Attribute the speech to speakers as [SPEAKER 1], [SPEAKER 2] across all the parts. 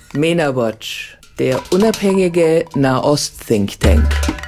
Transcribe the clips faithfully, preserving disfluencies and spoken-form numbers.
[SPEAKER 1] MENA Watch, der unabhängige Nahost-Think Tank.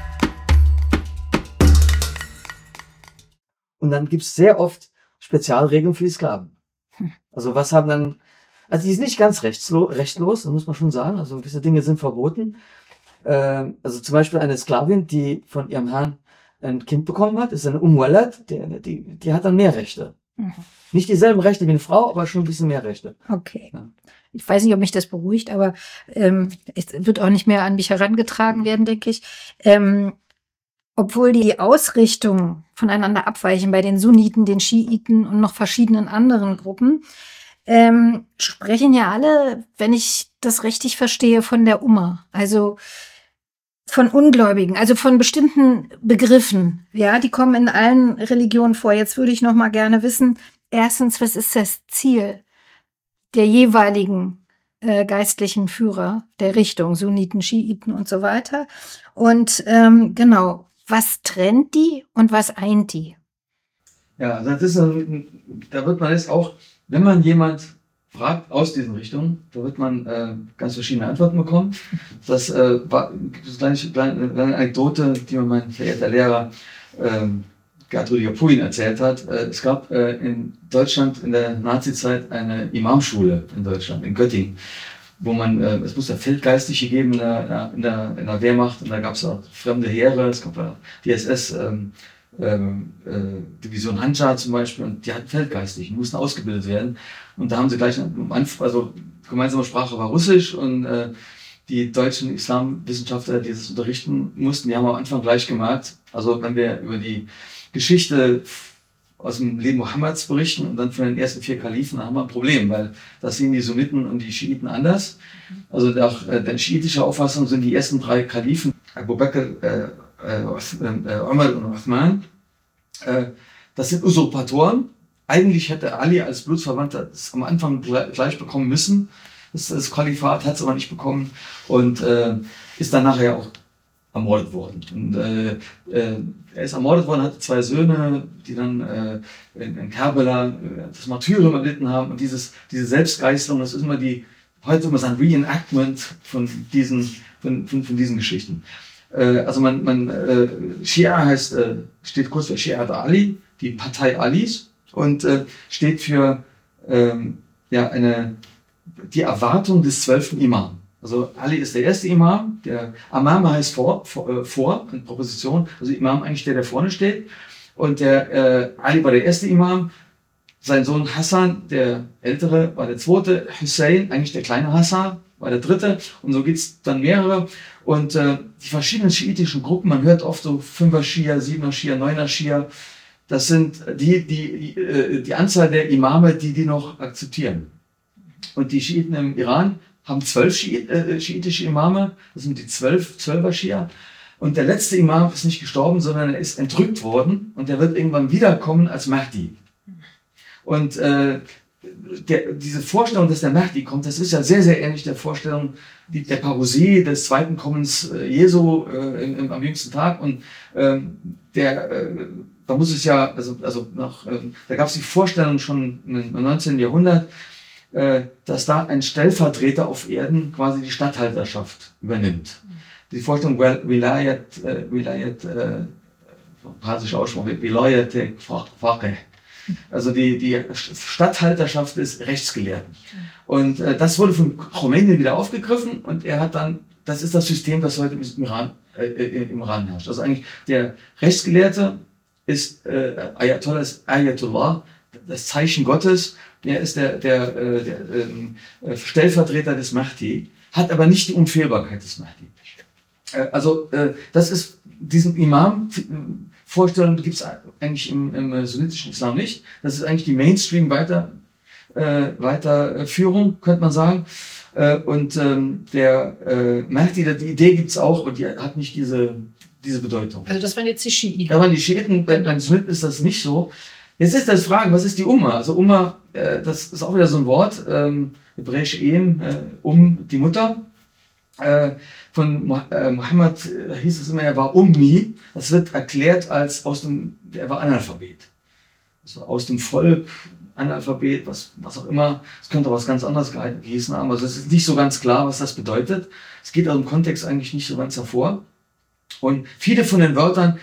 [SPEAKER 2] Und dann gibt es sehr oft Spezialregeln für die Sklaven. Also was haben dann, also die ist nicht ganz rechtslo rechtlos, das muss man schon sagen, also gewisse Dinge sind verboten. Äh, also zum Beispiel eine Sklavin, die von ihrem Herrn ein Kind bekommen hat, ist eine Umwalad, die, die, die hat dann mehr Rechte. Mhm. Nicht dieselben Rechte wie eine Frau, aber schon ein bisschen mehr Rechte.
[SPEAKER 3] Okay. Ja. Ich weiß nicht, ob mich das beruhigt, aber ähm, es wird auch nicht mehr an mich herangetragen werden, denke ich. Ähm, obwohl die Ausrichtungen voneinander abweichen bei den Sunniten, den Schiiten und noch verschiedenen anderen Gruppen, ähm, sprechen ja alle, wenn ich das richtig verstehe, von der Umma. Also von Ungläubigen, also von bestimmten Begriffen. Ja, die kommen in allen Religionen vor. Jetzt würde ich noch mal gerne wissen, erstens, was ist das Ziel der jeweiligen äh, geistlichen Führer der Richtung, Sunniten, Schiiten und so weiter? Und ähm, genau, was trennt die und was eint die?
[SPEAKER 2] Ja, das ist, da wird man jetzt auch, wenn man jemand fragt aus diesen Richtungen, da wird man äh, ganz verschiedene Antworten bekommen. Das äh, war eine kleine, kleine Anekdote, die mir mein verehrter Lehrer ähm, Gerd Rüdiger Puin erzählt hat. Äh, es gab äh, in Deutschland in der Nazizeit eine Imamschule in Deutschland, in Göttingen, wo man, äh, es muss ja Feldgeistliche geben in der, in der, in der Wehrmacht, und da gab es auch fremde Heere, es gab ja die S S, ähm, ähm, äh, Division Handschar zum Beispiel, und die hatten Feldgeistliche, die mussten ausgebildet werden. Und da haben sie gleich, also gemeinsame Sprache war Russisch, und äh, die deutschen Islamwissenschaftler, die das unterrichten mussten, die haben am Anfang gleich gemerkt, also wenn wir über die Geschichte aus dem Leben Mohammeds berichten und dann von den ersten vier Kalifen, dann haben wir ein Problem, weil das sehen die Sunniten und die Schiiten anders. Also nach äh, der schiitischer Auffassung sind die ersten drei Kalifen, Abu Bakr, äh, äh, äh, Umar und Uthman, äh, das sind Usurpatoren. Eigentlich hätte Ali als Blutsverwandter das am Anfang gleich bekommen müssen. Das, das Kalifat hat es aber nicht bekommen und äh, ist dann nachher auch ermordet worden. Und äh, äh, er ist ermordet worden, hatte zwei Söhne, die dann äh, in, in Kerbela äh, das Martyrium erlitten haben. Und dieses, diese Selbstgeißelung, das ist immer die, heute immer sagen, Reenactment von diesen, von, von, von diesen Geschichten. Äh, also man, man äh, Schia heißt, äh, steht kurz für Shi'at Ali, die Partei Alis, und äh, steht für ähm, ja eine die Erwartung des zwölften Imam. Also Ali ist der erste Imam, der Amam heißt vor, vor, äh, vor in Proposition, also Imam eigentlich der, der vorne steht. Und der äh, Ali war der erste Imam, sein Sohn Hassan, der ältere, war der zweite, Hussein, eigentlich der kleine Hassan, war der dritte, und so geht's dann mehrere. Und äh, die verschiedenen schiitischen Gruppen, man hört oft so Fünfer Schia, Siebener Schia, Neuner Schia, das sind die, die, die, die Anzahl der Imame, die die noch akzeptieren. Und die Schiiten im Iran haben zwölf Schiit, äh, schiitische Imame, das sind die zwölf, zwölfer Schia. Und der letzte Imam ist nicht gestorben, sondern er ist entrückt worden, und er wird irgendwann wiederkommen als Mahdi. Und äh, der, diese Vorstellung, dass der Mahdi kommt, das ist ja sehr, sehr ähnlich der Vorstellung die, der Parousie des zweiten Kommens äh, Jesu äh, im, im, am jüngsten Tag. Und ähm, der, äh, da muss es ja, also, also nach, äh, da gab es die Vorstellung schon im neunzehnten Jahrhundert, äh, dass da ein Stellvertreter auf Erden quasi die Statthalterschaft übernimmt. Die Vorstellung Wilayat, äh, Wilayat, äh, persische Aussprache, Wilayat Faqih. Also die, die Statthalterschaft des Rechtsgelehrten. Und äh, das wurde von Khomeini wieder aufgegriffen, und er hat dann, das ist das System, das heute im Iran, äh, im Iran herrscht. Also eigentlich der Rechtsgelehrte ist äh, Ayatollah, ist Ayatollah, das Zeichen Gottes. Er ist der, der, äh, der äh, Stellvertreter des Mahdi, hat aber nicht die Unfehlbarkeit des Mahdi. Äh, also äh, das ist diesen Imam. Vorstellung gibt es eigentlich im, im sunnitischen Islam nicht. Das ist eigentlich die Mainstream-Weiter, äh, Weiterführung, könnte man sagen. Äh, und ähm, der äh, Mahdi, die Idee gibt's auch, und die hat nicht diese, diese Bedeutung.
[SPEAKER 3] Also das waren jetzt die Schiiten.
[SPEAKER 2] Ja, aber die Schiiten, bei den Sunniten ist das nicht so. Jetzt ist das Fragen, was ist die Umma? Also Umma, äh, das ist auch wieder so ein Wort, ähm, hebräisch Ehen, äh, um die Mutter. Äh, von Mohammed äh, hieß es immer, er war Ummi. Das wird erklärt als aus dem, er war Analphabet. Also aus dem Volk, Analphabet, was, was auch immer. Es könnte auch was ganz anderes geheißen haben. Also es ist nicht so ganz klar, was das bedeutet. Es geht aus dem Kontext eigentlich nicht so ganz hervor. Und viele von den Wörtern,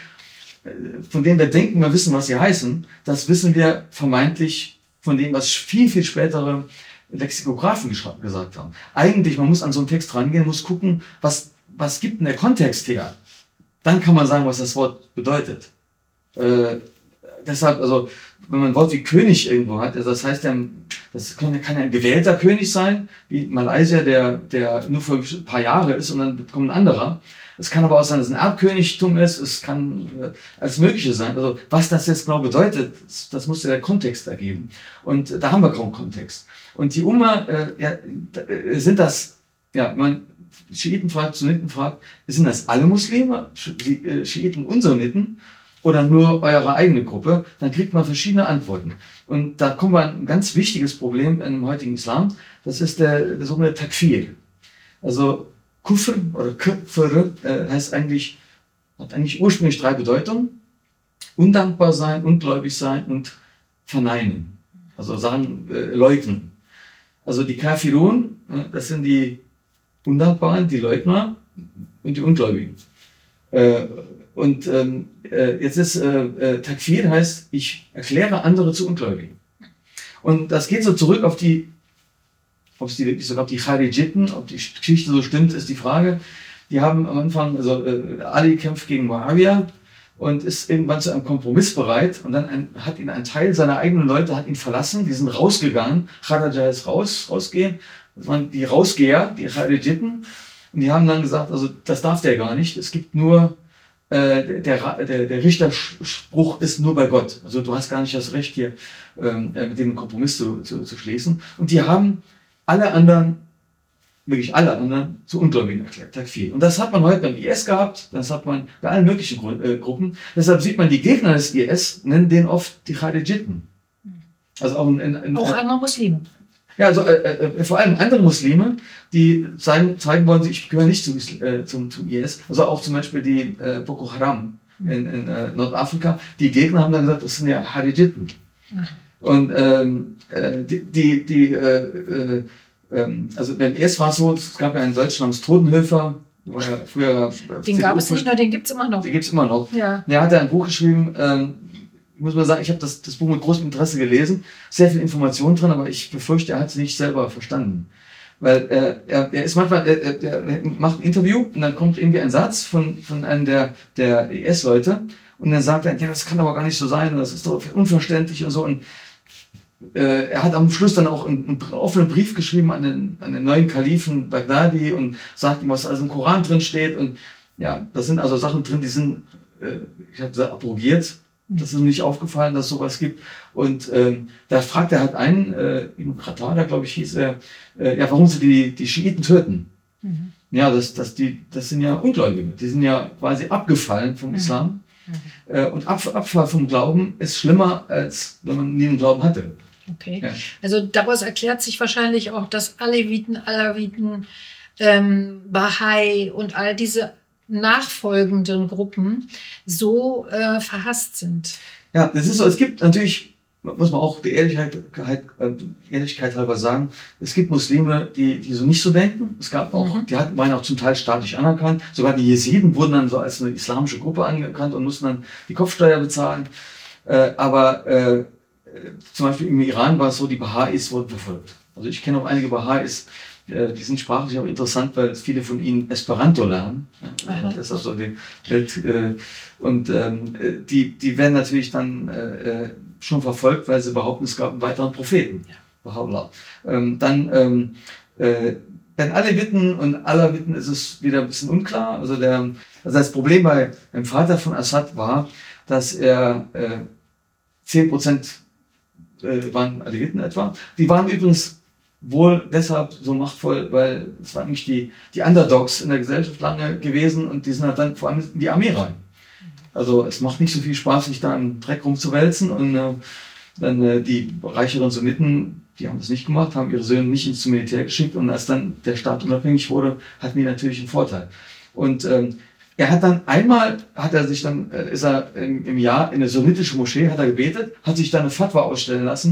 [SPEAKER 2] von denen wir denken, wir wissen, was sie heißen, das wissen wir vermeintlich von dem, was viel, viel spätere Lexikographen gesagt haben. Eigentlich, man muss an so einen Text rangehen, muss gucken, was, was gibt denn der Kontext her? Dann kann man sagen, was das Wort bedeutet. Äh, deshalb, also, wenn man ein Wort wie König irgendwo hat, also das heißt ja, das kann, kann ja ein gewählter König sein, wie Malaysia, der, der nur für ein paar Jahre ist und dann kommt ein anderer. Es kann aber auch sein, dass es ein Erbkönigtum ist, es kann äh, alles Mögliche sein. Also, was das jetzt genau bedeutet, das, das muss ja der Kontext ergeben. Und äh, da haben wir kaum Kontext. Und die Umma, äh, ja, äh, sind das, ja, man, Schiiten fragt, Sunniten fragt, sind das alle Muslime, Schiiten und Sunniten, oder nur eure eigene Gruppe? Dann kriegt man verschiedene Antworten. Und da kommen wir an ein ganz wichtiges Problem im heutigen Islam, das ist der, der sogenannte Takfir. Also Kufr oder Kufr äh, heißt eigentlich, hat eigentlich ursprünglich drei Bedeutungen. Undankbar sein, ungläubig sein und verneinen. Also sagen, äh, leugnen. Also die Kafirun, äh, das sind die Undankbaren, die Leugner und die Ungläubigen. Äh, und ähm, äh, jetzt ist äh, äh, Takfir heißt, ich erkläre andere zu Ungläubigen. Und das geht so zurück auf die, ob es die wirklich sogar auf die Charijiten, ob die Geschichte so stimmt, ist die Frage. Die haben am Anfang, also äh, Ali kämpft gegen Muawiyah und ist irgendwann zu einem Kompromiss bereit und dann ein, hat ihn ein Teil seiner eigenen Leute hat ihn verlassen, die sind rausgegangen. Kharaja ist raus, rausgehen. Das waren die Rausgeher, die Charijiten. Und die haben dann gesagt, also das darf der gar nicht. Es gibt nur, äh, der, der, der Richterspruch ist nur bei Gott. Also du hast gar nicht das Recht hier ähm, mit dem Kompromiss zu, zu, zu schließen. Und die haben alle anderen, wirklich alle anderen, zu Ungläubigen erklärt, Takfir. Und das hat man heute beim I S gehabt, das hat man bei allen möglichen Gru äh, Gruppen. Deshalb sieht man, die Gegner des I S nennen den oft die Charijiten. Also auch, in, in,
[SPEAKER 3] auch andere Muslime.
[SPEAKER 2] Ja, also äh, äh, vor allem andere Muslime, die zeigen, zeigen wollen, ich gehöre nicht zum, äh, zum, zum I S. Also auch zum Beispiel die äh, Boko Haram in, in äh, Nordafrika. Die Gegner haben dann gesagt, das sind ja Harijiten. Und ähm, äh, die, die, die äh, äh, ähm, also beim I S war es so, es gab ja einen Deutschen namens Todenhöfer, war ja früher.
[SPEAKER 3] Den gab es nicht nur, den gibt's immer noch.
[SPEAKER 2] Den gibt's immer noch.
[SPEAKER 3] Ja.
[SPEAKER 2] Der hat ja ein Buch geschrieben. Ähm, Ich muss mal sagen, ich habe das, das Buch mit großem Interesse gelesen, sehr viel Information drin, aber ich befürchte, er hat es nicht selber verstanden. Weil äh, er, er ist manchmal, er, er, er macht ein Interview und dann kommt irgendwie ein Satz von, von einem der, der I S-Leute und dann sagt er, ja, das kann aber gar nicht so sein, das ist doch unverständlich und so. Und äh, er hat am Schluss dann auch einen, einen offenen Brief geschrieben an den, an den neuen Kalifen Baghdadi und sagt ihm, was alles im Koran drin steht. Und ja, da sind also Sachen drin, die sind, äh, ich habe gesagt, abrogiert. Das ist ihm nicht aufgefallen, dass es sowas gibt. Und ähm, da fragt er halt einen, äh, Ibn Qatada, glaube ich, hieß er, äh, ja, warum sie die, die Schiiten töten. Mhm. Ja, das, das, die, das sind ja Ungläubige. Die sind ja quasi abgefallen vom Islam. Mhm. Äh, und Ab, Abfall vom Glauben ist schlimmer, als wenn man nie einen Glauben hatte.
[SPEAKER 3] Okay.
[SPEAKER 2] Ja.
[SPEAKER 3] Also daraus erklärt sich wahrscheinlich auch, dass Aleviten, Alawiten, ähm, Bahai und all diese nachfolgenden Gruppen so äh, verhasst sind.
[SPEAKER 2] Ja, das ist so. Es gibt natürlich, muss man auch die Ehrlichkeit, Ehrlichkeit halber sagen, es gibt Muslime, die, die so nicht so denken. Es gab auch, mhm. die hatten, waren auch zum Teil staatlich anerkannt. Sogar die Jesiden wurden dann so als eine islamische Gruppe anerkannt und mussten dann die Kopfsteuer bezahlen. Äh, aber äh, zum Beispiel im Iran war es so, die Baha'is wurden verfolgt. Also ich kenne auch einige Baha'is, die sind sprachlich auch interessant, weil viele von ihnen Esperanto lernen. Aha. Das ist auch so die Welt. Und ähm, die, die werden natürlich dann äh, schon verfolgt, weil sie behaupten, es gab einen weiteren Propheten. Ja. Ähm, dann ähm, äh, bei Aleviten und Alawiten ist es wieder ein bisschen unklar. Also, der, also das Problem bei dem Vater von Assad war, dass er äh, zehn Prozent äh, waren Aleviten etwa. Die waren übrigens wohl deshalb so machtvoll, weil es waren eigentlich die, die Underdogs in der Gesellschaft lange gewesen und die sind halt dann vor allem in die Armee rein. Also es macht nicht so viel Spaß, sich da im Dreck rumzuwälzen und äh, dann äh, die reicheren Sunniten, die haben das nicht gemacht, haben ihre Söhne nicht ins Militär geschickt und als dann der Staat unabhängig wurde, hatten die natürlich einen Vorteil. Und ähm, er hat dann einmal, hat er sich dann, äh, ist er im, im Jahr in eine sunnitische Moschee, hat er gebetet, hat sich dann eine Fatwa ausstellen lassen,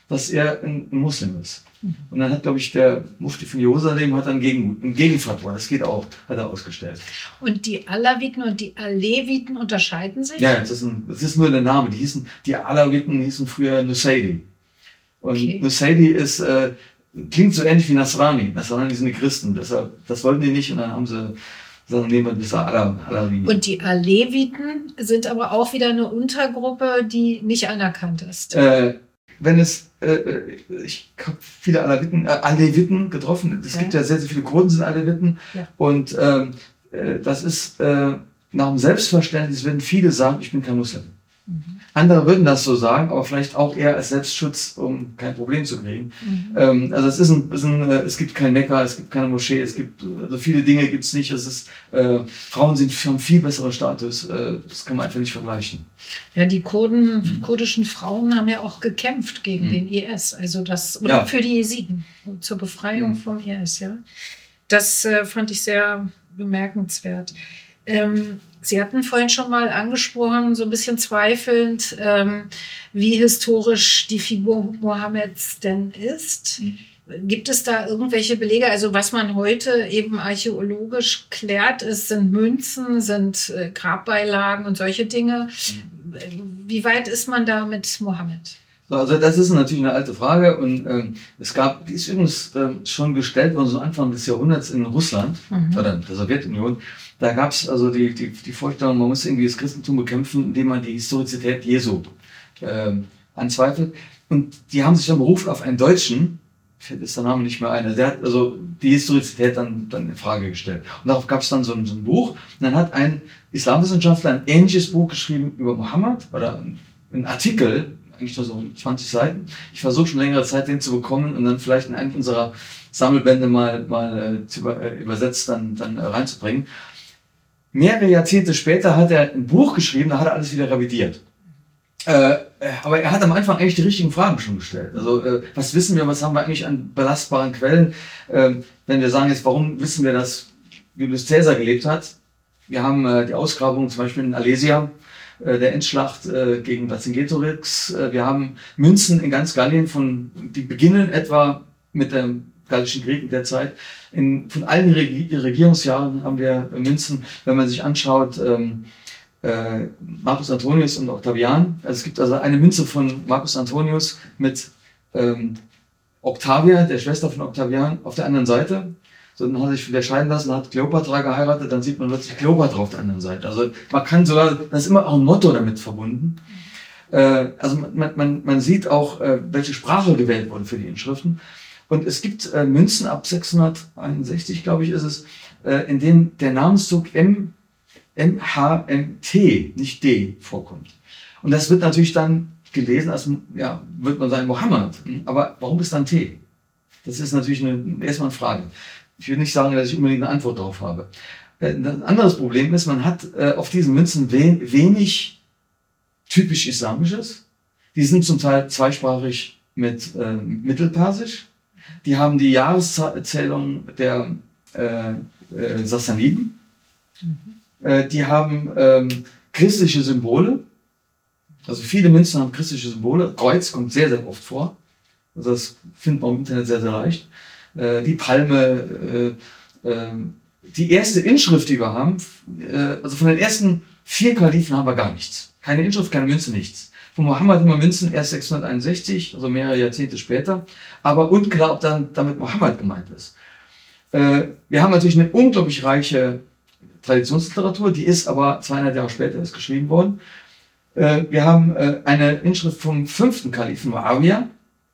[SPEAKER 2] dass er ein, ein Muslim ist. Und dann hat, glaube ich, der Mufti von Jerusalem hat dann gegen, ein Gegenfatwa, das geht auch, hat er ausgestellt.
[SPEAKER 4] Und die Alawiten und die Aleviten unterscheiden sich?
[SPEAKER 2] Ja, das ist, ein, das ist nur der Name. Die hießen, die Alawiten hießen früher Nusayri. Und okay. Nusayri ist, äh, klingt so ähnlich wie Nasrani. Nasrani sind die Christen, deshalb, das wollten die nicht und dann haben sie, sagen, nehmen wir dieser Alawi.
[SPEAKER 4] Und die Aleviten sind aber auch wieder eine Untergruppe, die nicht anerkannt ist.
[SPEAKER 2] Äh, wenn es, äh, ich habe viele Alawiten, äh, Aleviten getroffen. Es ja. gibt ja sehr, sehr viele Kurden sind Aleviten. Ja. Und ähm, äh, das ist äh, nach dem Selbstverständnis, werden viele sagen, ich bin kein Muslim. Mhm. Andere würden das so sagen, aber vielleicht auch eher als Selbstschutz, um kein Problem zu kriegen. Mhm. Ähm, also es ist ein, ist ein, es gibt kein Mekka, es gibt keine Moschee, es gibt, also viele Dinge gibt es nicht. Es ist, äh, Frauen sind, haben viel besseren Status, äh, das kann man einfach nicht vergleichen.
[SPEAKER 4] Ja, die Kurden, mhm. kurdischen Frauen haben ja auch gekämpft gegen mhm. den I S, also das, oder ja. für die Jesiden, zur Befreiung mhm. vom I S, ja. Das äh, fand ich sehr bemerkenswert. Ähm, Sie hatten vorhin schon mal angesprochen, so ein bisschen zweifelnd, ähm, wie historisch die Figur Mohammeds denn ist. Mhm. Gibt es da irgendwelche Belege? Also was man heute eben archäologisch klärt, ist, sind Münzen, sind äh, Grabbeilagen und solche Dinge. Mhm. Wie weit ist man da mit Mohammed?
[SPEAKER 2] Also das ist natürlich eine alte Frage und ähm, es gab, die ist übrigens ähm, schon gestellt worden, so Anfang des Jahrhunderts in Russland mhm. oder der Sowjetunion. Da gab es also die, die, die Vorstellung, man muss irgendwie das Christentum bekämpfen, indem man die Historizität Jesu ähm, anzweifelt. Und die haben sich dann berufen auf einen Deutschen, fällt ist der Name nicht mehr ein, der hat also die Historizität dann, dann in Frage gestellt. Und darauf gab es dann so ein, so ein Buch. Und dann hat ein Islamwissenschaftler ein ähnliches Buch geschrieben über Mohammed oder ein Artikel, eigentlich nur so zwanzig Seiten. Ich versuche schon längere Zeit, den zu bekommen und dann vielleicht in einen unserer Sammelbände mal, mal äh, zu über, äh, übersetzt dann, dann äh, reinzubringen. Mehrere Jahrzehnte später hat er ein Buch geschrieben, da hat er alles wieder revidiert. Äh, aber er hat am Anfang eigentlich die richtigen Fragen schon gestellt. Also äh, was wissen wir, was haben wir eigentlich an belastbaren Quellen? Äh, wenn wir sagen jetzt, warum wissen wir, dass Julius Caesar gelebt hat? Wir haben äh, die Ausgrabungen zum Beispiel in Alesia, äh, der Endschlacht äh, gegen Vercingetorix. Äh, wir haben Münzen in ganz Gallien, von, die beginnen etwa mit dem gallischen Krieg in der Zeit. In, von allen Regi Regierungsjahren haben wir Münzen, wenn man sich anschaut, ähm, äh, Marcus Antonius und Octavian. Also es gibt also eine Münze von Marcus Antonius mit ähm, Octavia, der Schwester von Octavian, auf der anderen Seite. So, dann hat er sich wieder scheiden lassen, hat Kleopatra geheiratet, dann sieht man plötzlich Kleopatra auf der anderen Seite. Also man kann sogar, das ist immer auch ein Motto damit verbunden. Äh, also man, man, man sieht auch, äh, welche Sprache gewählt wurde für die Inschriften. Und es gibt äh, Münzen ab sechshunderteinundsechzig, glaube ich, ist es, äh, in denen der Namenszug M, M H M T, nicht D, vorkommt. Und das wird natürlich dann gelesen als, ja, wird man sagen, Mohammed. Aber warum ist dann T? Das ist natürlich eine, erstmal eine Frage. Ich will nicht sagen, dass ich unbedingt eine Antwort darauf habe. Äh, ein anderes Problem ist, man hat äh, auf diesen Münzen we wenig typisch Islamisches. Die sind zum Teil zweisprachig mit äh, Mittelpersisch. Die haben die Jahreszählung der äh, äh, Sassaniden. Mhm. Äh, die haben ähm, christliche Symbole. Also viele Münzen haben christliche Symbole. Kreuz kommt sehr, sehr oft vor. Also das findet man im Internet sehr, sehr leicht. Äh, die Palme. Äh, äh, die erste Inschrift, die wir haben, äh, also von den ersten vier Kalifen haben wir gar nichts. Keine Inschrift, keine Münze, nichts. Von Mohammed haben wir Münzen erst sechshunderteinundsechzig, also mehrere Jahrzehnte später. Aber unklar, ob dann damit Mohammed gemeint ist. Äh, wir haben natürlich eine unglaublich reiche Traditionsliteratur, die ist aber zweihundert Jahre später ist geschrieben worden. Äh, wir haben äh, eine Inschrift vom fünften Kalifen Muawiyah.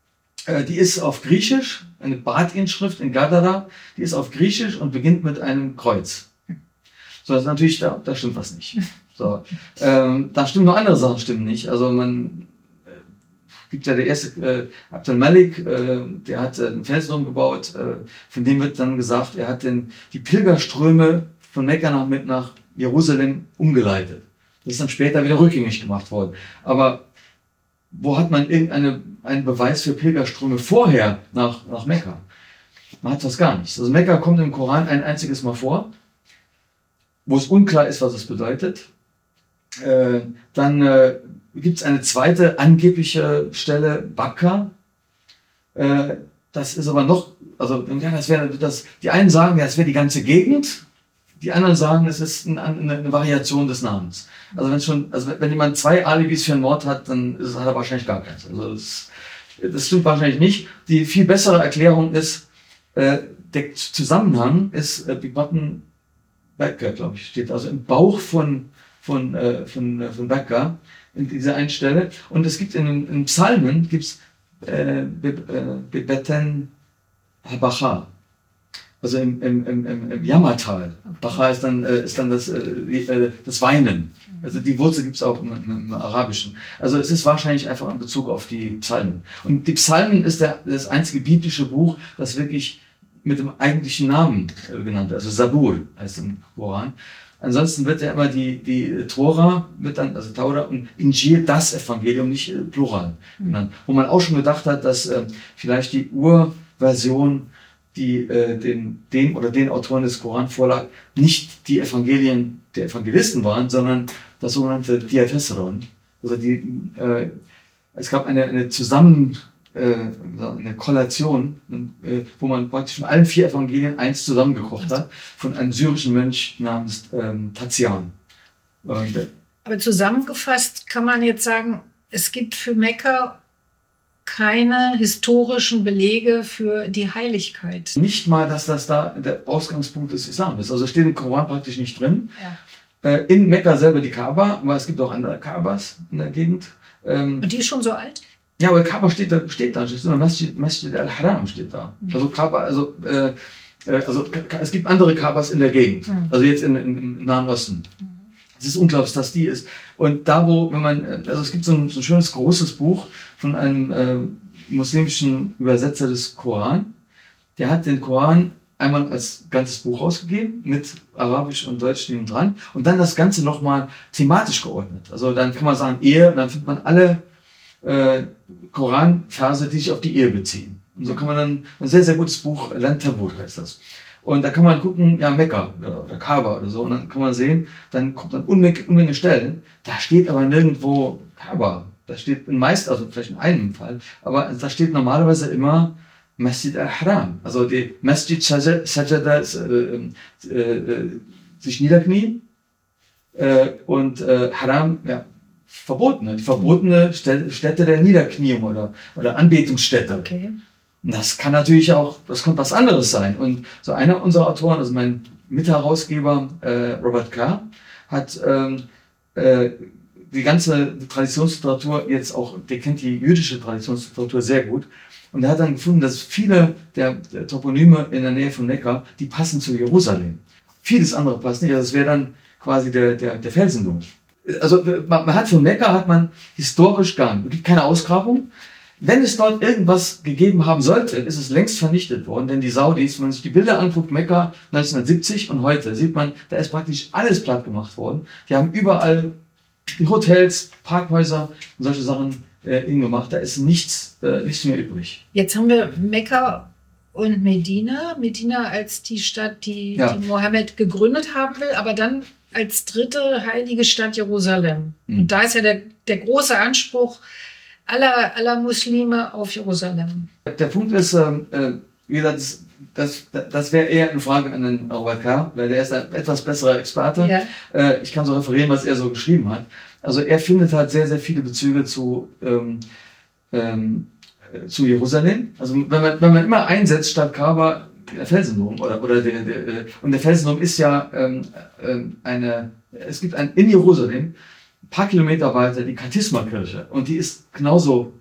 [SPEAKER 2] Äh, die ist auf Griechisch, eine Bad-Inschrift in Gadara. Die ist auf Griechisch und beginnt mit einem Kreuz. So, das ist natürlich, da, da stimmt was nicht. So, ähm, da stimmen noch andere Sachen stimmen nicht. Also man äh, gibt ja der erste äh, Abdel Malik, äh, der hat äh, einen Felsturm gebaut, äh, von dem wird dann gesagt, er hat den, die Pilgerströme von Mekka nach, mit nach Jerusalem umgeleitet. Das ist dann später wieder rückgängig gemacht worden. Aber wo hat man irgendeine einen Beweis für Pilgerströme vorher nach, nach Mekka? Man hat das gar nicht. Also Mekka kommt im Koran ein einziges Mal vor, wo es unklar ist, was es bedeutet. Äh, dann äh, gibt es eine zweite angebliche Stelle, Bakka, Äh, das ist aber noch, also ja, das wäre das. Die einen sagen, ja, das wäre die ganze Gegend. Die anderen sagen, es ist ein, eine, eine Variation des Namens. Also wenn schon, also wenn jemand zwei Alibis für einen Mord hat, dann ist, hat er wahrscheinlich gar keins. Also das, das stimmt wahrscheinlich nicht. Die viel bessere Erklärung ist, äh, der Zusammenhang ist äh, Bibatten Becker, glaube ich, steht also im Bauch von von äh, von äh, von Becker in dieser einen Stelle. Und es gibt in den Psalmen gibt's äh, Bibeten Habacha. Also im, im, im, im Jammertal. Bacha ist dann, äh, ist dann das, äh, das Weinen. Also die Wurzel gibt's auch im, im Arabischen. Also es ist wahrscheinlich einfach in Bezug auf die Psalmen. Und die Psalmen ist der, das einzige biblische Buch, das wirklich mit dem eigentlichen Namen äh, genannt wird. Also Sabur heißt im Koran. Ansonsten wird ja immer die, die Tora, wird dann, also Taura und Injil, das Evangelium, nicht äh, Plural genannt. Wo man auch schon gedacht hat, dass äh, vielleicht die Urversion die äh, den, dem oder den Autoren des Koran vorlag, nicht die Evangelien der Evangelisten waren, sondern das sogenannte Diatessaron. Also die, äh, es gab eine, eine Zusammen, äh, eine Kollation, äh, wo man praktisch von allen vier Evangelien eins zusammengekocht hat, von einem syrischen Mönch namens ähm, Tatian. Und, äh,
[SPEAKER 4] Aber zusammengefasst kann man jetzt sagen, es gibt für Mekka keine historischen Belege für die Heiligkeit.
[SPEAKER 2] Nicht mal, dass das da der Ausgangspunkt des Islam ist. Also steht im Koran praktisch nicht drin. Ja. Äh, in Mekka selber die Kaaba, aber es gibt auch andere Kaabas in der Gegend. Ähm,
[SPEAKER 4] Und die ist schon so alt?
[SPEAKER 2] Ja, aber Kaaba steht da, steht da, steht da. Masjid, Masjid al-Haram steht da. Mhm. Also Kaaba, also, äh, also es gibt andere Kaabas in der Gegend. Mhm. Also jetzt in, in, im Nahen Osten. Mhm. Es ist unglaublich, dass die ist. Und da, wo, wenn man, also es gibt so ein, so ein schönes großes Buch von einem äh, muslimischen Übersetzer des Koran. Der hat den Koran einmal als ganzes Buch rausgegeben, mit Arabisch und Deutsch neben dran, und dann das Ganze nochmal thematisch geordnet. Also dann kann man sagen Ehe, und dann findet man alle äh, Koranverse, die sich auf die Ehe beziehen. Und so kann man dann, ein sehr, sehr gutes Buch, Land Tabut heißt das. Und da kann man gucken, ja, Mekka oder, oder Kaaba oder so, und dann kann man sehen, dann kommt dann Unmenge, Unmenge Stellen, da steht aber nirgendwo Kaaba. Da steht in meist, also vielleicht in einem Fall, aber da steht normalerweise immer Masjid al-Haram. Also die Masjid Sajada ist, äh, äh, äh, sich niederknien, äh, und äh, Haram, ja, verbotene, die verbotene Stätte der Niederkniung oder, oder Anbetungsstätte. Okay. Und das kann natürlich auch, das könnte was anderes sein. Und so einer unserer Autoren, also mein Mitherausgeber äh, Robert Carr, hat ähm, äh, die ganze Traditionsliteratur jetzt auch, der kennt die jüdische Traditionsliteratur sehr gut. Und er hat dann gefunden, dass viele der, der Toponyme in der Nähe von Mekka, die passen zu Jerusalem. Vieles andere passt nicht. Also es wäre dann quasi der, der, der Felsendom. Also man, man hat von Mekka hat man historisch gar nicht. Es gibt keine Ausgrabung. Wenn es dort irgendwas gegeben haben sollte, ist es längst vernichtet worden, denn die Saudis, wenn man sich die Bilder anguckt, Mekka neunzehnhundertsiebzig und heute, sieht man, da ist praktisch alles platt gemacht worden. Die haben überall die Hotels, Parkhäuser und solche Sachen äh, hingemacht. Da ist nichts, äh, nichts mehr übrig.
[SPEAKER 4] Jetzt haben wir Mekka und Medina. Medina als die Stadt, die, ja. die Mohammed gegründet haben will, aber dann als dritte heilige Stadt Jerusalem. Mhm. Und da ist ja der, der große Anspruch aller, aller Muslime auf Jerusalem.
[SPEAKER 2] Der Punkt ist, äh, wie gesagt, das, das, das wäre eher eine Frage an den Robert Carr, weil der ist ein etwas besserer Experte. Ja. Äh, ich kann so referieren, was er so geschrieben hat. Also er findet halt sehr, sehr viele Bezüge zu, ähm, ähm, zu Jerusalem. Also wenn man, wenn man immer einsetzt statt Kaaba der Felsendom oder, oder der, der, und der Felsendom ist ja ähm, ähm, eine, es gibt ein, in Jerusalem, ein paar Kilometer weiter, die Chatisma-Kirche, und die ist genauso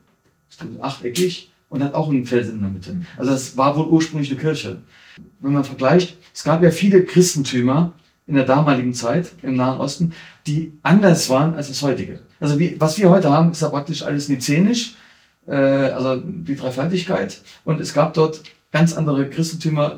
[SPEAKER 2] achteckig und hat auch einen Felsen in der Mitte. Also das war wohl ursprünglich eine Kirche. Wenn man vergleicht, es gab ja viele Christentümer in der damaligen Zeit im Nahen Osten, die anders waren als das heutige. Also wie, was wir heute haben, ist ja praktisch alles nizenisch, äh, also die Dreifaltigkeit, und es gab dort ganz andere Christentümer.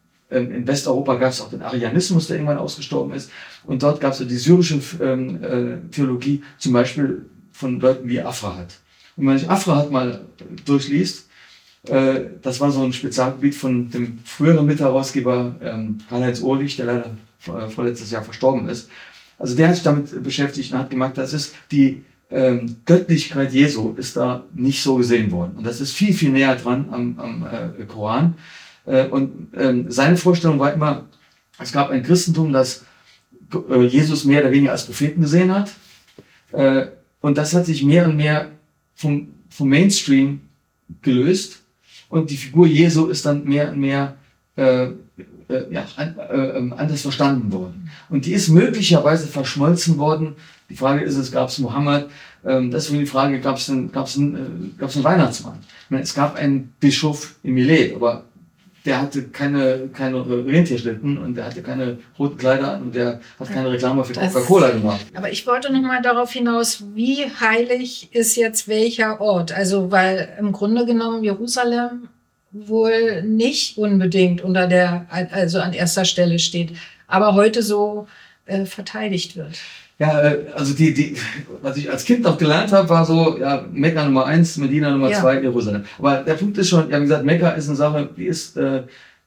[SPEAKER 2] In Westeuropa gab es auch den Arianismus, der irgendwann ausgestorben ist. Und dort gab es ja die syrische ähm, äh, Theologie, zum Beispiel von Leuten wie Afrahat. Und wenn man sich Afrahat mal durchliest, äh, das war so ein Spezialgebiet von dem früheren Mitherausgeber ähm, Karl-Heinz Ohrlich, der leider äh, vorletztes Jahr verstorben ist. Also der hat sich damit beschäftigt und hat gemerkt, das ist die ähm, Göttlichkeit Jesu ist da nicht so gesehen worden. Und das ist viel, viel näher dran am, am äh, Koran. Äh, und ähm, seine Vorstellung war immer, es gab ein Christentum, das äh, Jesus mehr oder weniger als Propheten gesehen hat. Äh, und das hat sich mehr und mehr vom, vom Mainstream gelöst. Und die Figur Jesu ist dann mehr und mehr äh, äh, ja, an, äh, anders verstanden worden. Und die ist möglicherweise verschmolzen worden. Die Frage ist, es gab es Mohammed. Ähm, deswegen die Frage, gab es einen, gab's einen, äh, gab's einen Weihnachtsmann? Ich meine, es gab einen Bischof in Milet, aber der hatte keine, keine Rentierschlitten und der hatte keine roten Kleider an und der hat keine Reklame für Coca-Cola gemacht.
[SPEAKER 4] Aber ich wollte noch mal darauf hinaus, wie heilig ist jetzt welcher Ort? Also, weil im Grunde genommen Jerusalem wohl nicht unbedingt unter der, also an erster Stelle steht, aber heute so äh, verteidigt wird.
[SPEAKER 2] Ja, also die, die, was ich als Kind noch gelernt habe, war so, ja, Mekka Nummer eins, Medina Nummer ja. zwei, Jerusalem. Aber der Punkt ist schon, ja, wie gesagt, Mekka ist eine Sache, die ist, äh,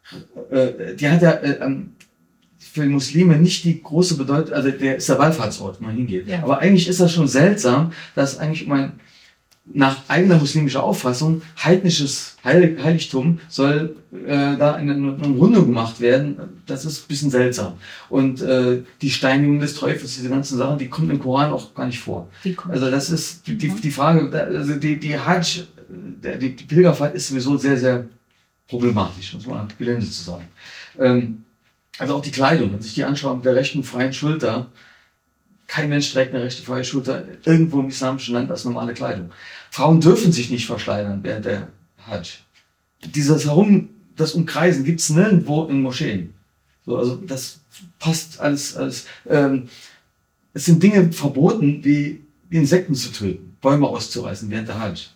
[SPEAKER 2] äh, die hat ja äh, für Muslime nicht die große Bedeutung, also der ist der Wallfahrtsort, wo man hingeht. Ja. Aber eigentlich ist das schon seltsam, dass eigentlich mein, nach eigener muslimischer Auffassung heidnisches Heilig, Heiligtum soll äh, da in eine, eine Runde gemacht werden. Das ist ein bisschen seltsam. Und äh, die Steinigung des Teufels, diese ganzen Sachen, die kommen im Koran auch gar nicht vor. Also das ist die, die, die Frage, also die, die Hajj, die, die Pilgerfahrt ist sowieso sehr, sehr problematisch, muss man gelinde zu sagen. Ähm, also auch die Kleidung, wenn sich die anschauen mit der rechten freien Schulter, kein Mensch trägt eine rechte freie Schulter irgendwo im islamischen Land als normale Kleidung. Frauen dürfen sich nicht verschleiern während der Hajj. Dieses Herum, das Umkreisen gibt's nirgendwo in Moscheen. So, also das passt alles. alles ähm, es sind Dinge verboten, wie Insekten zu töten, Bäume auszureißen während der Hajj.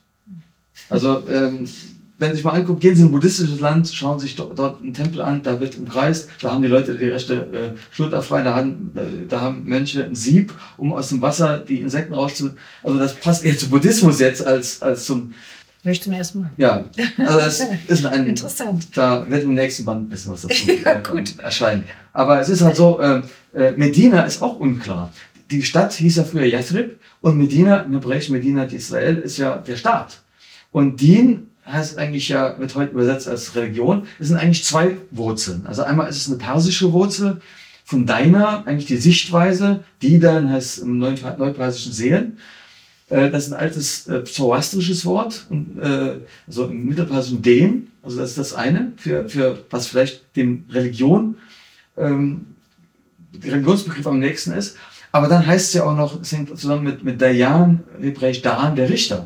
[SPEAKER 2] Also ähm, wenn Sie sich mal angucken, gehen Sie in ein buddhistisches Land, schauen sich dort, dort einen Tempel an, da wird umkreist, da haben die Leute die rechte äh, Schulter frei, da haben, äh, da haben Mönche ein Sieb, um aus dem Wasser die Insekten rauszu... Also das passt eher zu Buddhismus jetzt als, als zum...
[SPEAKER 4] Möchten wir erstmal.
[SPEAKER 2] Ja, also das ist ein...
[SPEAKER 4] Interessant.
[SPEAKER 2] Da wird im nächsten Band ein bisschen was dazu ja, gut. Äh, erscheinen. Aber es ist halt so, äh, Medina ist auch unklar. Die Stadt hieß ja früher Yathrib und Medina, im Hebräischen Medina Israel, ist ja der Staat. Und Din heißt eigentlich ja, wird heute übersetzt als Religion. Es sind eigentlich zwei Wurzeln. Also einmal ist es eine persische Wurzel von deiner, eigentlich die Sichtweise, die dann heißt im neupersischen sehen. Das ist ein altes äh, zoroastrisches Wort, und, äh, also im mittelpersischen den, also das ist das eine, für, für was vielleicht dem Religion, ähm, der Religionsbegriff am nächsten ist. Aber dann heißt es ja auch noch, es hängt zusammen mit, mit Dayan, hebräisch Daan, der Richter.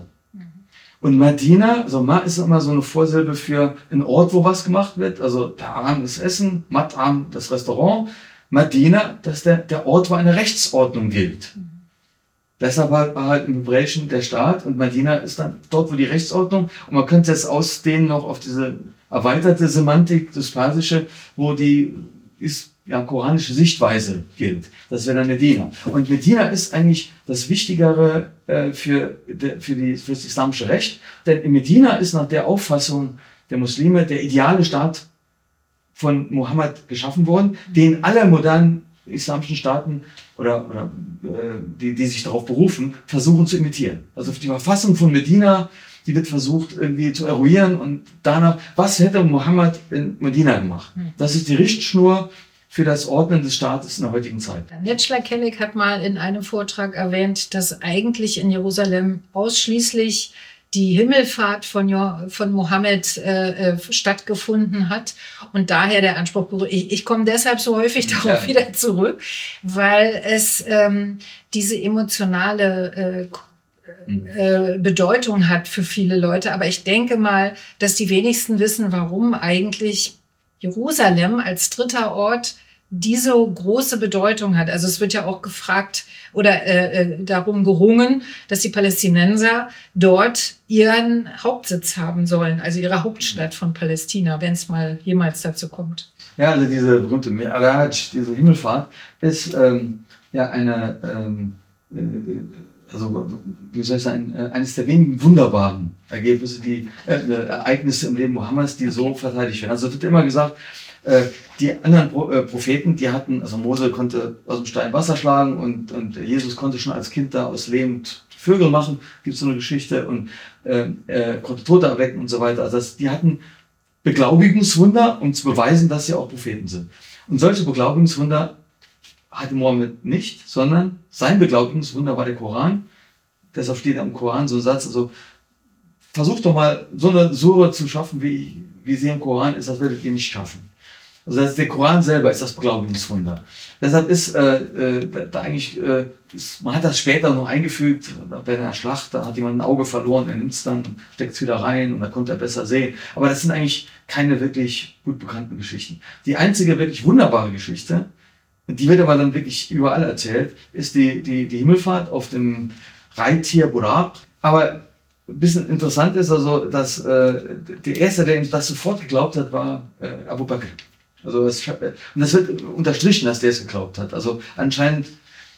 [SPEAKER 2] Und Madina, also Ma ist immer so eine Vorsilbe für einen Ort, wo was gemacht wird. Also Ta'am das Essen, Mat'am das Restaurant. Madina, dass der, der Ort, wo eine Rechtsordnung gilt. Mhm. Deshalb war halt im Hebräischen der Staat und Madina ist dann dort, wo die Rechtsordnung, und man könnte es ausdehnen noch auf diese erweiterte Semantik, das Persische, wo die ist, ja, koranische Sichtweise gilt. Das wäre dann Medina. Und Medina ist eigentlich das Wichtigere äh, für, de, für, die, für das islamische Recht. Denn in Medina ist nach der Auffassung der Muslime der ideale Staat von Mohammed geschaffen worden, den alle modernen islamischen Staaten oder, oder äh, die, die sich darauf berufen, versuchen zu imitieren. Also die Verfassung von Medina, die wird versucht irgendwie zu eruieren und danach, was hätte Mohammed in Medina gemacht? Das ist die Richtschnur für das Ordnen des Staates in der heutigen Zeit.
[SPEAKER 4] Netschler Kellig hat mal in einem Vortrag erwähnt, dass eigentlich in Jerusalem ausschließlich die Himmelfahrt von, jo von Mohammed äh, stattgefunden hat und daher der Anspruch, ich, ich komme deshalb so häufig darauf ja. wieder zurück, weil es ähm, diese emotionale äh, äh, Bedeutung hat für viele Leute. Aber ich denke mal, dass die wenigsten wissen, warum eigentlich Jerusalem als dritter Ort diese große Bedeutung hat. Also es wird ja auch gefragt oder äh, darum gerungen, dass die Palästinenser dort ihren Hauptsitz haben sollen, also ihre Hauptstadt von Palästina, wenn es mal jemals dazu kommt.
[SPEAKER 2] Ja, also diese berühmte Mi'raj, diese Himmelfahrt, ist ähm, ja eine, ähm, äh, also wie soll ich sagen, äh, eines der wenigen wunderbaren Ergebnisse, die äh, Ereignisse im Leben Mohammeds, die so verteidigt werden. Also es wird immer gesagt, Äh, die anderen Pro, äh, Propheten, die hatten, also Mose konnte aus dem Stein Wasser schlagen und, und Jesus konnte schon als Kind da aus Lehm Vögel machen, gibt es so eine Geschichte, und äh, äh, konnte Tote erwecken und so weiter. Also das, die hatten Beglaubigungswunder, um zu beweisen, dass sie auch Propheten sind. Und solche Beglaubigungswunder hatte Mohammed nicht, sondern sein Beglaubigungswunder war der Koran. Deshalb steht im Koran so ein Satz, also versucht doch mal so eine Sure zu schaffen, wie, wie sie im Koran ist, das werdet ihr nicht schaffen. Also das, der Koran selber ist das Beglaubigungswunder. Deshalb ist äh, äh, da eigentlich, äh, ist, man hat das später noch eingefügt, bei einer Schlacht, da hat jemand ein Auge verloren, er nimmt es dann, steckt es wieder rein und dann konnte er besser sehen. Aber das sind eigentlich keine wirklich gut bekannten Geschichten. Die einzige wirklich wunderbare Geschichte, die wird aber dann wirklich überall erzählt, ist die, die, die Himmelfahrt auf dem Reittier Buraq. Aber ein bisschen interessant ist also, dass äh, der Erste, der ihm das sofort geglaubt hat, war äh, Abu Bakr. Also das, und das wird unterstrichen, dass der es geglaubt hat. Also anscheinend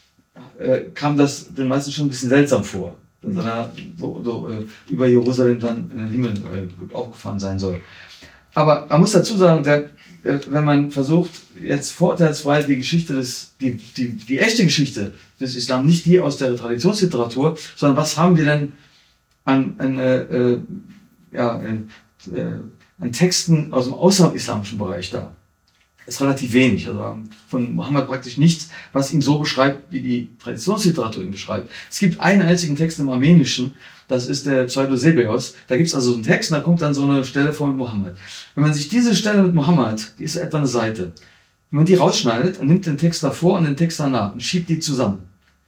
[SPEAKER 2] äh, kam das den meisten schon ein bisschen seltsam vor, dass er so, so äh, über Jerusalem dann in den Himmel äh, aufgefahren sein soll. Aber man muss dazu sagen, der, äh, wenn man versucht, jetzt vorurteilsfrei die Geschichte des, die, die, die echte Geschichte des Islam, nicht die aus der Traditionsliteratur, sondern was haben wir denn an, an, äh, äh, ja, an, äh, an Texten aus dem außerislamischen Bereich da? Ist relativ wenig. Also von Mohammed praktisch nichts, was ihn so beschreibt, wie die Traditionsliteratur ihn beschreibt. Es gibt einen einzigen Text im Armenischen, das ist der Pseudo-Sebeos. Da gibt es also so einen Text und da kommt dann so eine Stelle vor mit Mohammed. Wenn man sich diese Stelle mit Mohammed, die ist etwa eine Seite, wenn man die rausschneidet und nimmt den Text davor und den Text danach und schiebt die zusammen,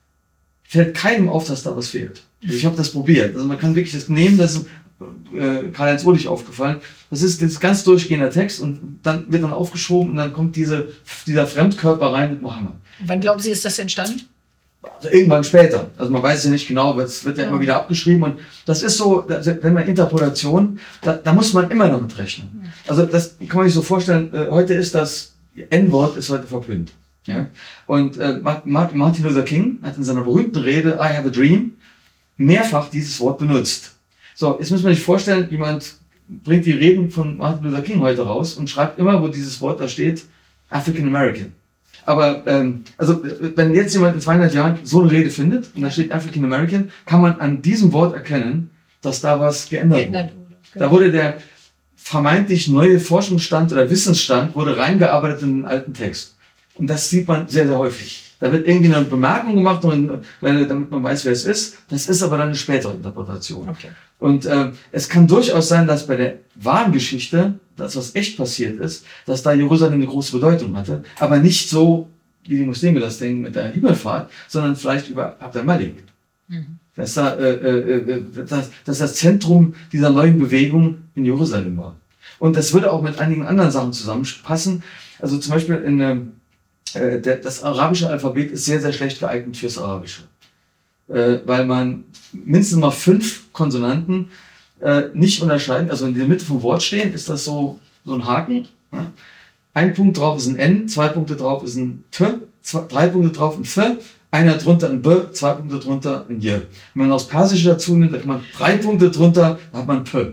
[SPEAKER 2] fällt keinem auf, dass da was fehlt. Also ich habe das probiert. Also man kann wirklich das nehmen, das ist äh, Karl-Heinz Ulrich aufgefallen. Das ist das ganz durchgehender Text und dann wird dann aufgeschoben und dann kommt diese, dieser Fremdkörper rein mit Mohammed.
[SPEAKER 4] Wann glauben Sie, ist das entstanden?
[SPEAKER 2] Also irgendwann später. Also man weiß ja nicht genau, aber es wird ja, ja immer wieder abgeschrieben und das ist so, wenn man Interpolation, da, da muss man immer damit rechnen. Also das kann man sich so vorstellen, äh, heute ist das N-Wort ist heute verpönt. Ja? Und äh, Martin Luther King hat in seiner berühmten Rede I have a dream mehrfach dieses Wort benutzt. So, jetzt muss man sich vorstellen, jemand bringt die Reden von Martin Luther King heute raus und schreibt immer, wo dieses Wort da steht, African American. Aber ähm, also wenn jetzt jemand in zweihundert Jahren so eine Rede findet und da steht African American, kann man an diesem Wort erkennen, dass da was geändert, geändert wurde. wurde. Da wurde der vermeintlich neue Forschungsstand oder Wissensstand wurde reingearbeitet in den alten Text. Und das sieht man sehr, sehr häufig. Da wird irgendwie eine Bemerkung gemacht, und, damit man weiß, wer es ist. Das ist aber dann eine spätere Interpretation. Okay. Und äh, es kann durchaus sein, dass bei der wahren Geschichte, das was echt passiert ist, dass da Jerusalem eine große Bedeutung hatte, aber nicht so, wie die Muslime das denken mit der Himmelfahrt, sondern vielleicht über Abd al-Malik. Mhm. Dass, da, äh, äh, dass, dass das Zentrum dieser neuen Bewegung in Jerusalem war. Und das würde auch mit einigen anderen Sachen zusammenpassen. Also zum Beispiel in äh, der, das arabische Alphabet ist sehr, sehr schlecht geeignet fürs Arabische. Äh, weil man mindestens mal fünf Konsonanten äh, nicht unterscheiden. Also in der Mitte vom Wort stehen, ist das so, so ein Haken. Ja? Ein Punkt drauf ist ein N, zwei Punkte drauf ist ein T, zwei, drei Punkte drauf ein F, einer drunter ein B, zwei Punkte drunter ein J. Wenn man aus Persisch dazu nimmt, dann hat man drei Punkte drunter, dann hat man P.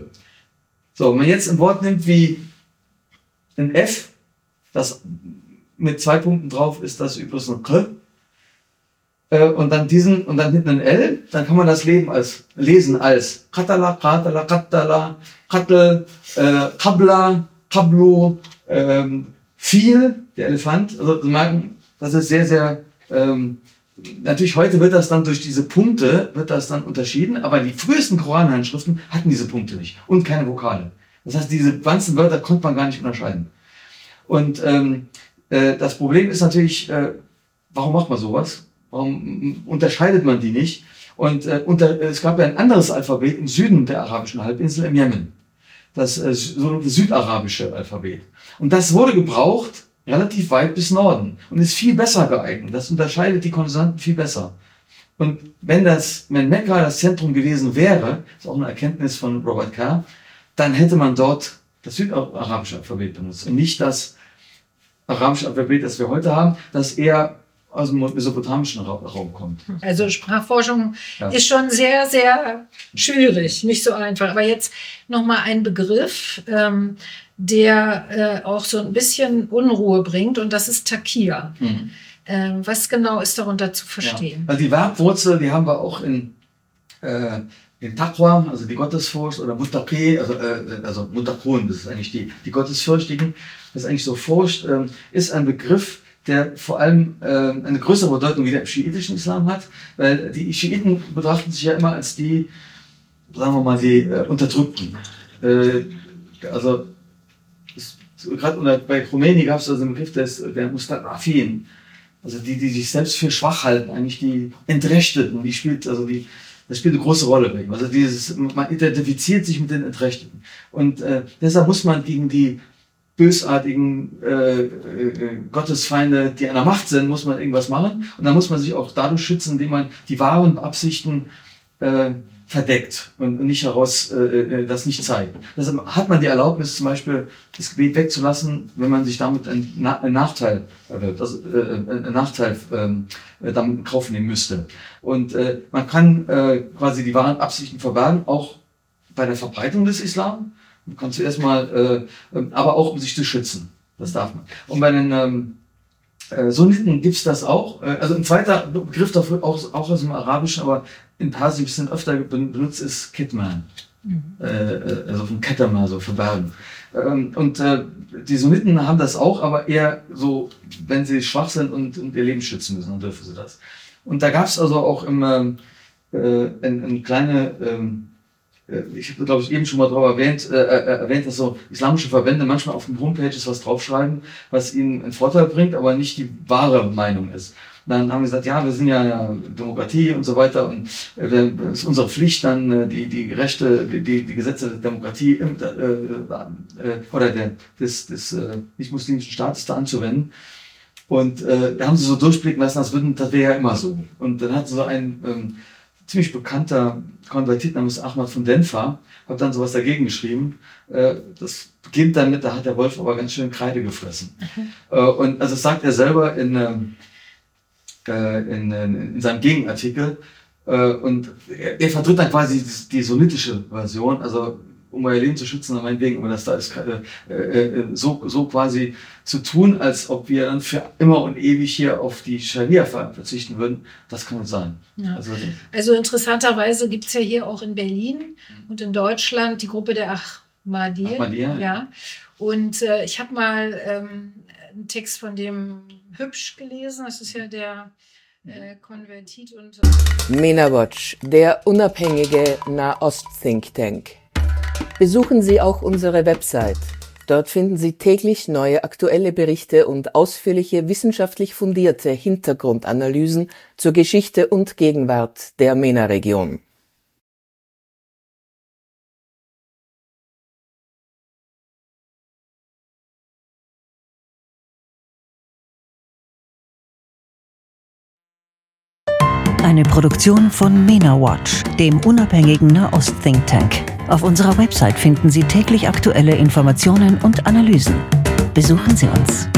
[SPEAKER 2] So, wenn man jetzt ein Wort nimmt wie ein F, das mit zwei Punkten drauf ist, das übrigens ein K, äh, und dann diesen, und dann hinten ein L, dann kann man das leben als, lesen als Qatala, Qatala, Qatala, Qatl, äh, Qabla, Qablu, ähm, viel, der Elefant. Also Sie merken, das ist sehr, sehr, ähm, natürlich heute wird das dann durch diese Punkte, wird das dann unterschieden, aber die frühesten Koranhandschriften hatten diese Punkte nicht und keine Vokale. Das heißt, diese ganzen Wörter konnte man gar nicht unterscheiden. Und ähm, äh, das Problem ist natürlich, äh, warum macht man sowas? Warum unterscheidet man die nicht? Und äh, unter, es gab ja ein anderes Alphabet im Süden der arabischen Halbinsel, im Jemen. Das äh, sogenannte südarabische Alphabet. Und das wurde gebraucht relativ weit bis Norden und ist viel besser geeignet. Das unterscheidet die Konsonanten viel besser. Und wenn das, wenn Mekka das Zentrum gewesen wäre, ist auch eine Erkenntnis von Robert Kerr, dann hätte man dort das südarabische Alphabet benutzt und nicht das arabische Alphabet, das wir heute haben, das eher aus dem mesopotamischen Raum kommt.
[SPEAKER 4] Also Sprachforschung
[SPEAKER 2] ja.
[SPEAKER 4] ist schon sehr, sehr schwierig, nicht so einfach. Aber jetzt nochmal ein Begriff, ähm, der äh, auch so ein bisschen Unruhe bringt, und das ist Takia. Mhm. Ähm, was genau ist darunter zu verstehen?
[SPEAKER 2] Ja. Also die Verbwurzel, die haben wir auch in, äh, in Taqwa, also die Gottesfurcht, oder Muttaqi, also, äh, also Muttaqun, das ist eigentlich die, die Gottesfürchtigen. Das ist eigentlich so Furcht, äh, ist ein Begriff, der vor allem äh, eine größere Bedeutung wie der im schiitischen Islam hat, weil die Schiiten betrachten sich ja immer als die, sagen wir mal, die äh, Unterdrückten. Äh, also gerade bei Khomeini gab es also einen Begriff des, der Mustad'afin, also die, die sich selbst für schwach halten, eigentlich die Entrechteten, die spielt, also die, das spielt eine große Rolle bei ihm. Also dieses, man identifiziert sich mit den Entrechteten. Und äh, deshalb muss man gegen die bösartigen äh, äh, Gottesfeinde, die an der Macht sind, muss man irgendwas machen. Und dann muss man sich auch dadurch schützen, indem man die wahren Absichten äh, verdeckt und nicht heraus äh, das nicht zeigt. Deshalb hat man die Erlaubnis, zum Beispiel das Gebet wegzulassen, wenn man sich damit einen, Na einen Nachteil erwirbt, also äh, einen Nachteil äh, damit in Kauf nehmen müsste. Und äh, man kann äh, quasi die wahren Absichten verbergen, auch bei der Verbreitung des Islam. Man kann zuerst mal, äh, aber auch um sich zu schützen. Das darf man. Und bei den ähm, äh, Sunniten gibt's das auch. Äh, also ein zweiter Begriff dafür, auch, auch aus dem Arabischen, aber in Persien ein bisschen öfter benutzt, ist Kitman. Mhm. Äh, also von Ketama, so verbergen. Ähm, und äh, die Sunniten haben das auch, aber eher so, wenn sie schwach sind und, und ihr Leben schützen müssen, dann dürfen sie das. Und da gab's also auch immer äh, eine, eine kleine... Ähm, ich habe, glaube ich, eben schon mal drauf erwähnt, äh, erwähnt, dass so islamische Verbände manchmal auf den Homepages was draufschreiben, was ihnen einen Vorteil bringt, aber nicht die wahre Meinung ist. Und dann haben wir gesagt, ja, wir sind ja, ja Demokratie und so weiter, und es äh, ist unsere Pflicht, dann äh, die die Rechte, die die Gesetze der Demokratie äh, äh, oder der, des des äh, nicht-muslimischen Staates da anzuwenden. Und äh, da haben sie so durchblicken lassen, das, würden, das wäre ja immer so. Und dann hat so ein ähm, ziemlich bekannter Konvertit namens Ahmad von Denfa, hat dann sowas dagegen geschrieben. Äh, das beginnt damit, da hat der Wolf aber ganz schön Kreide gefressen. Mhm. Äh, und also das sagt er selber in, äh, in, in, in seinem Gegenartikel. Äh, und er, er vertritt dann quasi die, die sunnitische Version, also um euer Leben zu schützen, dann meinetwegen, aber das da ist äh, äh, so, so quasi zu tun, als ob wir dann für immer und ewig hier auf die Scharia verzichten würden, das kann nicht sein.
[SPEAKER 4] Ja. Also, also interessanterweise gibt's ja hier auch in Berlin und in Deutschland die Gruppe der Ahmadiyya.
[SPEAKER 2] Ahmadiyya.
[SPEAKER 4] Ja. Und äh, ich habe mal ähm, einen Text von dem Hübsch gelesen, das ist ja der äh, Konvertit. Und
[SPEAKER 1] MENA Watch, der unabhängige Nahost-Think Tank. Besuchen Sie auch unsere Website. Dort finden Sie täglich neue aktuelle Berichte und ausführliche wissenschaftlich fundierte Hintergrundanalysen zur Geschichte und Gegenwart der MENA-Region.
[SPEAKER 5] Eine Produktion von MENA Watch, dem unabhängigen Nahost-Think Tank. Auf unserer Website finden Sie täglich aktuelle Informationen und Analysen. Besuchen Sie uns.